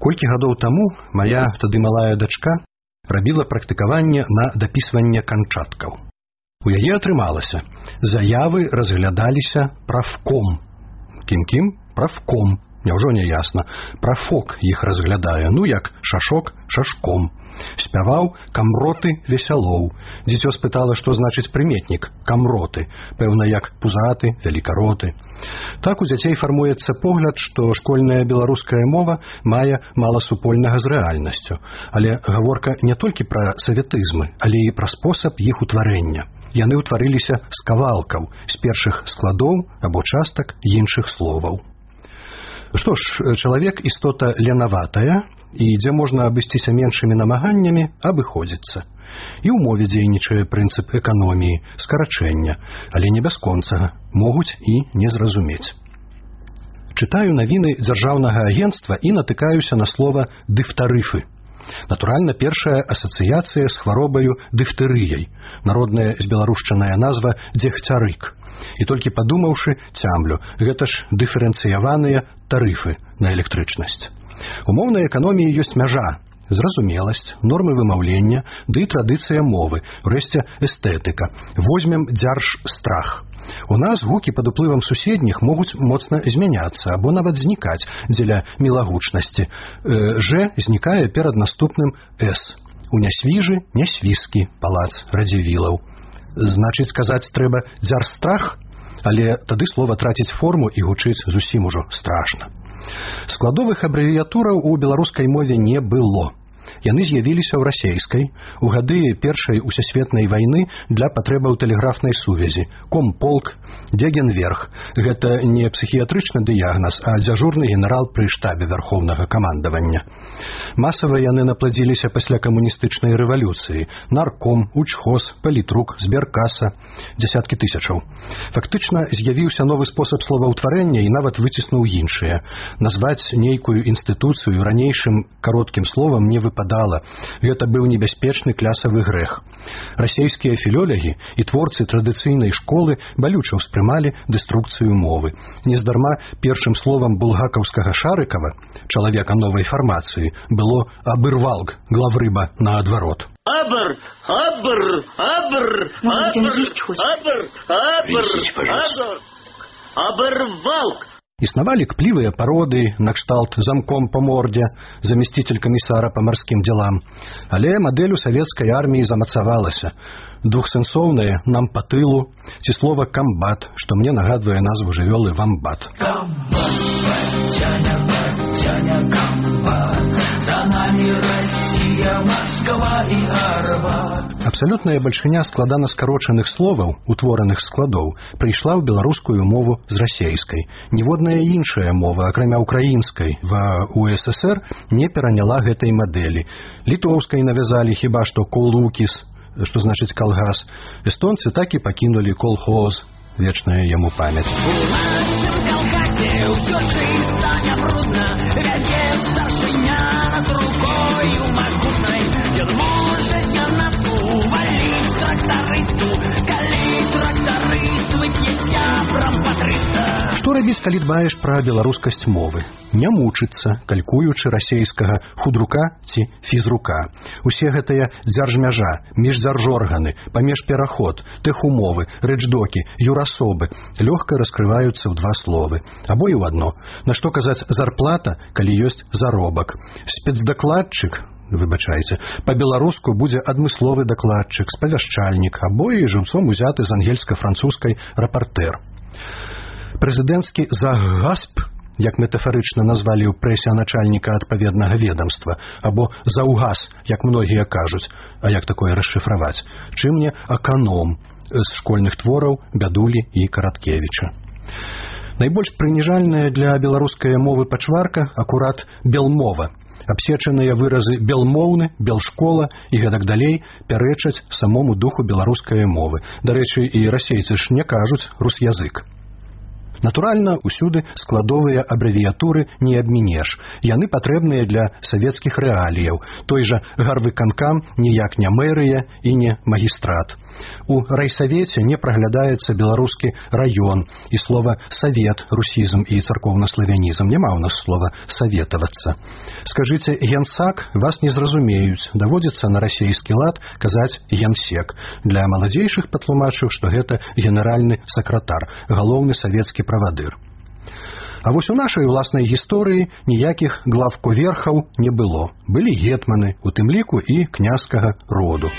Колькі гадоў таму мая тады малая дачка рабіла практыкаванне на дапісванне канчаткаў. У яе атрымалася. Заявы разглядаліся правком. Кім? Правком. Няўжо не ясна? Прафок іх разглядае, як шашок шашком. Спяваў камроты весялоў. Дзіцё спытала, што значыць прыметнік камроты, пэўна як пузаты, велікароты. Так у дзяцей фармуецца погляд, што школьная беларуская мова мае мала супольнага з рэальнасцю. Але гаворка не толькі пра саветызмы, але і пра спосаб іх утварэння. Яны ўтварыліся з кавалкаў, з першых складоў або частак іншых словаў. Што ж, чалавек істота ленаватая, і дзе можна абысціся меншымі намаганнямі, абыходзіцца. І ў мове дзейнічае прынцып эканоміі, скарачэння, але не бясконцага, могуць і не зразумець. Чытаю навіны дзяржаўнага агенцтва і натыкаюся на слова дыфтарыфы. Натуральна, першая асацыяцыя з хваробаю дыфтэрыяй, народная збеларушчаная назва дзегцярык. І толькі падумаўшы, цямлю, гэта ж дыферэнцыяваныя тарыфы на электрычнасць. У моўнай эканоміі ёсць мяжа, зразумеласць, нормы вымаўлення, ды і традыцыя мовы, урэшце эстэтыка. Возьмем дзяржстрах. У нас гукі пад уплывам суседніх могуць моцна змяняцца або нават знікаць дзеля мілагучнасці. Ж знікае перад наступным С. У нясвіжы нясвіскі палац радзівілаў. Значыць, казаць трэба дзяржстрах, але тады слова траціць форму і гучыць зусім ужо страшна. Складовых абрэвіятураў у беларускай мове не было. Яны з'явіліся ў расейскай у гады першай усесветнай вайны для патрэбаў тэлеграфнай сувязі. Комполк, Дегенверх. Гэта не псіхіятрычны дыягназ, а дзяжурны генерал пры штабе вярхоўнага камандавання. Масава яны напладзіліся пасля камуністычнай рэвалюцыі. Нарком, учхоз, палітрук, зберкаса. Дзясяткі тысячаў. Фактычна з'явіўся новы спосаб словаўтварэння і нават выціснуў іншыя. Назваць нейкую інстытуцыю ранейшым кароткім словам не выпадала. Гэта быў небяспечны клясавы грэх. Расейскія філолягі і творцы традыцыйнай школы балюча ўспрымалі дэструкцыю мовы. Нездарма першым словам булгакаўскага Шарыкава, чалавека новай фармацыі, было абырвалк, главрыба наадварот. Абр, абр, абр, абырвалк. Існавалі кплівыя пароды, накшталт замком па мордзе, заместитель камісара па марскім дзелам. Але мадэль у савецкай арміі замацавалася. Двухсэнсоўнае «нам па тылу» ці слова «камбат», што мне нагадвае назву жывёлы «вамбат». Абсалютная бальшыня складана скарочаных словаў, утвораных складоў, прыйшла ў беларускую мову з расейскай. Ніводная іншая мова, акрамя ўкраінскай, ва УССР не пераняла гэтай мадэлі. Літоўскай навязалі хіба што колукіс, што значыць калгас. Эстонцы так і пакінулі колхоз, вечная яму памяць. Што рабіць, калі дбаеш пра беларускасць мовы? Не мучыцца, калькуючы расейскага худрука ці фізрука. Усе гэтыя дзяржмяжа, міждзяржорганы, памежпераход, тэхумовы, рэчдокі, юрасобы лёгка раскрываюцца ў два словы. Або і ў адно. На што казаць зарплата, калі ёсць заробак? Спецдакладчык, выбачайце, па-беларуску будзе адмысловы дакладчык, спавяшчальнік, або і жыўцом узяты з ангельска-французскай рапартэр. Прэзідэнцкі загасп, як метафарычна назвалі ў прэсе начальніка адпаведнага ведамства, або заўгас, як многія кажуць, а як такое расшыфраваць, чым не аканом з школьных твораў Бядулі і Караткевіча. Найбольш прыніжальная для беларускай мовы пачварка акурат белмова. Абсечаныя выразы белмоўны, белшкола і гэтак далей пярэчаць самому духу беларускай мовы. Дарэчы, і расейцы ж не кажуць русязык. Натуральна, усюды складовыя абрэвіятуры не абмінеш. Яны патрэбныя для савецкіх рэаліяў. Той жа гарвыканкам ніяк не мэрыя і не магістрат. У райсавеце не праглядаецца беларускі раён, і слова «савет» русізм і царкоўна-славянізм. Няма ў нас слова «саветавацца». Скажыце «генсак», вас не зразумеюць. Даводзіцца на расейскі лад казаць «генсек». Для маладзейшых патлумачыў, што гэта генеральны сакратар, галоўны савецкі правадыр. А вось у нашай уласнай гісторыі ніякіх главковерхаў не было. Былі гетманы, у тым ліку і князькага роду.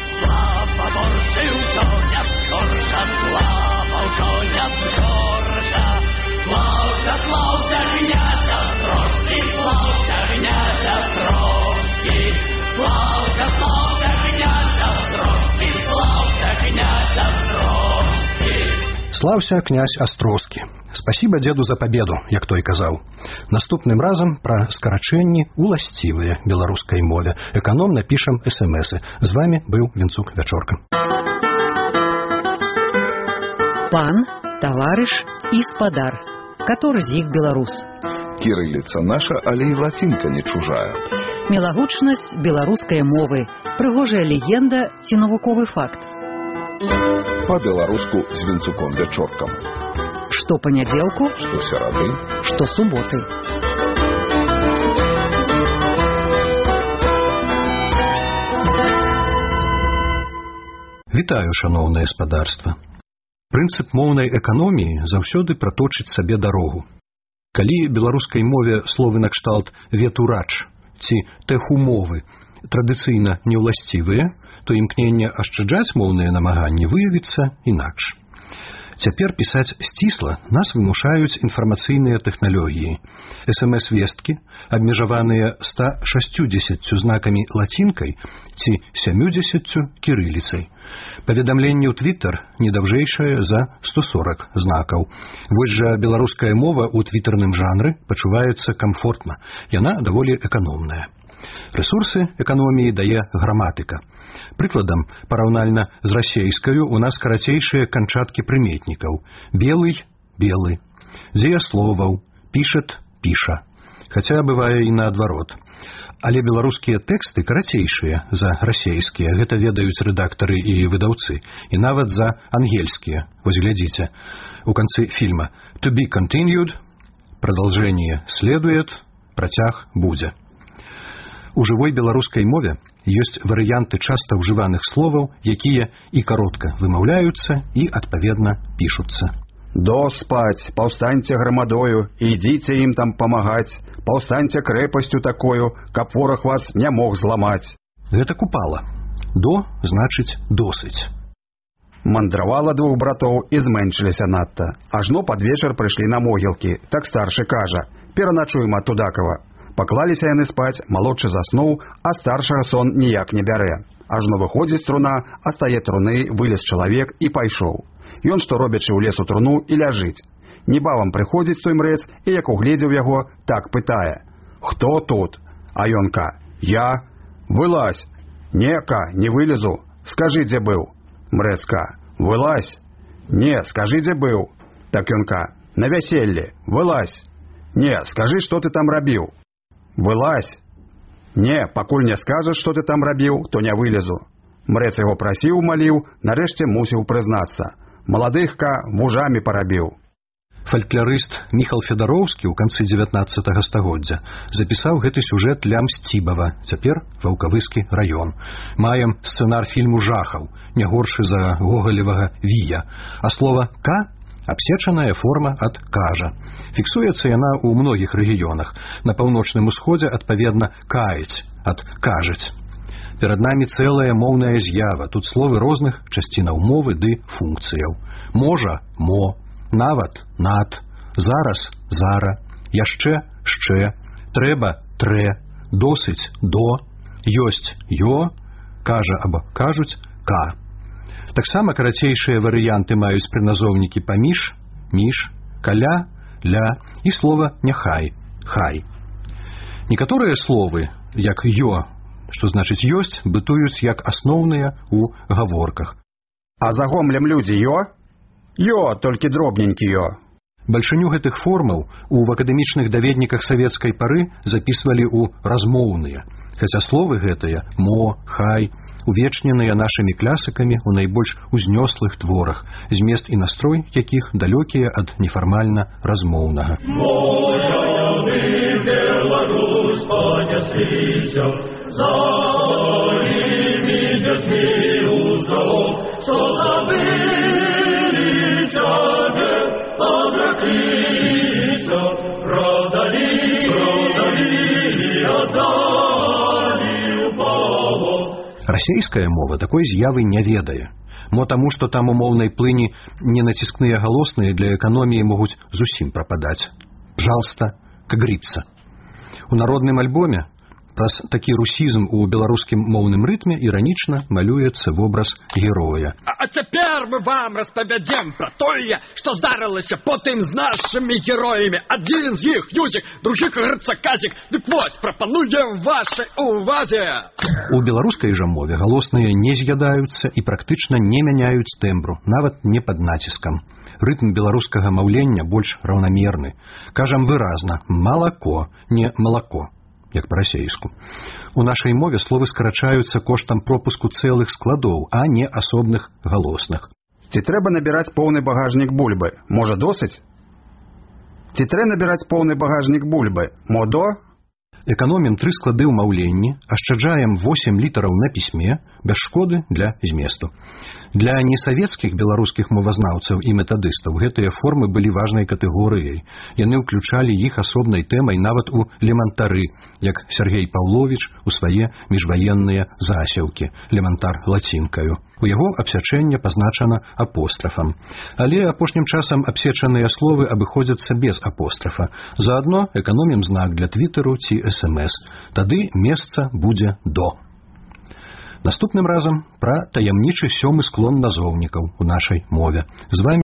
Слаўся князь Астроскі. Спасибо деду за победу, як той казаў. Наступным разам пра скарачэнні уласцівыя беларускай мове. Эканомна пішам смс-ы. З вами быў Вінцук Вячорка. Пан, таварыш і спадар. Который з іх беларус? Кірыліца наша, але і лацінка не чужая. Мілагучнасць беларускай мовы. Прыгожая легенда ці навуковы факт? По-беларуску з Вінцуком Вячоркам. Што панядзелку, што серады, што суботы. Вітаю, шаноўнае спадарства. Прынцып моўнай эканоміі заўсёды праточыць сабе дарогу. Калі беларускай мове словы накшталт ветурач ці тэхумовы традыцыйна неўласцівыя, то імкненне ашчаджаць моўныя намаганні выявіцца інакш. Цяпер пісаць сцісла нас вымушаюць інфармацыйныя тэхналогіі. СМС-весткі, абмежаваныя 160 знакамі лацінкай ці 70 кірыліцай. Паведамленне ў Твиттер не даўжэйшае за 140 знакаў. Вось жа беларуская мова ў твіттерным жанры пачуваецца камфортна. Яна даволі эканомная. Рэсурсы эканоміі дае граматыка. Прыкладам, параўнальна з расейскаю у нас карацейшыя канчаткі прыметнікаў. Белый – белы. Дзеясловаў – пішат – піша. Хаця бывае і наадварот. Але беларускія тэксты карацейшыя за расейскія. Гэта ведаюць рэдактары і выдаўцы. І нават за ангельскія. Вось глядзіце. У канцы фільма «To be continued» – продолжение следует, працяг будзе. У жывой беларускай мове ёсць варыянты часта ўжываных словаў, якія і каротка вымаўляюцца і, адпаведна, пішуцца. Доспаць, паўстаньце грамадою, ідзіце ім там памагаць, паўстаньце крэпасцю такою, каб вораг вас не мог зламаць. Гэта купала. До значыць досыць. Мандравала двух братоў і зменшыліся надта. Ажно пад вечар прыйшлі на могілкі. Так старшы кажа: «Пераначуем ад Тудакова». Паклаліся яны спаць, малодшы заснуў, а старшага сон ніяк не бярэ. Ажно выходзіць труна, а стае труны, вылез чалавек і пайшоў. Ён што робячы ў лесу труну і ляжыць. Небавам прыходзіць той мрэц і як угледзеў яго, так пытае: «Хто тут?» А ён-ка: «Я». «Вылазь». «Не-ка, не вылезу». «Скажы, дзе быў». Мрэц-ка: «Вылазь». «Не, скажы, дзе быў». Так ён-ка: «На вяселлі». «Вылазь». «Не, скажы, што ты там рабіў». «Вылазь». «Не, пакуль не скажаш, што ты там рабіў, то не вылезу». Мрэц яго прасіў, маліў, нарэшце мусіў прызнацца: «Маладых-ка вужамі парабіў». Фальклорыст Міхал Федароўскі ў канцы 19 стагоддзя запісаў гэты сюжэт для Мсцібава, цяпер Ваўкавыскі раён. Маем сцэнар фільму жахаў, не горшы за гогалевага Вія, а слова «ка» абсечаная форма ад «кажа». Фіксуецца яна ў многіх рэгіёнах. На паўночным усходзе, адпаведна, «каіць» ад «кажаць». Перад намі цэлая моўная з'ява. Тут словы розных часцінаў мовы ды функцыяў. Можа – мо, нават – над, зараз – зара, яшчэ – шчэ, трэба – трэ, досыць – до, ёсць – ё, кажа або кажуць – ка. Таксама карацейшыя варыянты маюць прыназоўнікі паміж, між, каля, ля і слова няхай, хай. Некаторыя словы, як ё, што значыць ёсць, бытуюць як асноўныя ў гаворках. А за гомлем людзі ё? Ё, толькі дробненькі ё. Бальшыню гэтых формаў у акадэмічных даведніках савецкай пары запісвалі ў размоўныя, хаця словы гэтыя «мо», «хай» увечненыя нашымі класыкамі ў найбольш узнёслых творах, змест і настрой якіх далёкія ад нефармальна размоўнага. Беларусь, понесліся, за імі дзецьмі уздоў, што забылі цябе, адракліся, продалі, аддалі ў палон. Расейская мова такой з'явы не ведае. Мо таму, што там у моўнай плыні ненаціскныя галосныя для эканоміі могуць зусім прападаць. Пожалуйста, как говорится. У народным альбоме праз такі русізм у беларускім моўным рытме іранічна малюецца вобраз героя. А цяпер мы вам распавядзем пра тое, што здарылася потым з нашымі героямі. Адзін з іх Юзік, другі, кажется, Казік. Дык вось, прапануем вашай увазе. У беларускай жа мове галосныя не з'ядаюцца і практычна не мяняюць тэмбру, нават не пад націскам. Рытм беларускага маўлення больш раўнамерны. Кажам выразна «малако», не «малако», як па-расейску. У нашай мове словы скарачаюцца коштам пропуску цэлых складоў, а не асобных галосных. Ці трэба набіраць поўны багажнік бульбы? Можа, досыць? Ці трэба набіраць поўны багажнік бульбы? Модо? Эканомім 3 склады ў маўленні, ашчаджаем 8 літараў на пісьме, без шкоды для зместу. Для несавецкіх беларускіх мовазнаўцаў і метадыстаў гэтыя формы былі важнай катэгорыяй. Яны ўключалі іх асобнай тэмай нават у лемантары, як Сергей Паўловіч у свае міжваенныя засеўкі, лемантар лацінкаю. У яго абсячэнне пазначана апострафам. Але апошнім часам абсечаныя словы абыходзяцца без апострафа. Заадно эканомім знак для твітэру ці СМС. Тады месца будзе «до». Наступным разам пра таямнічы 7 склон назоўнікаў у нашай мове. З вамі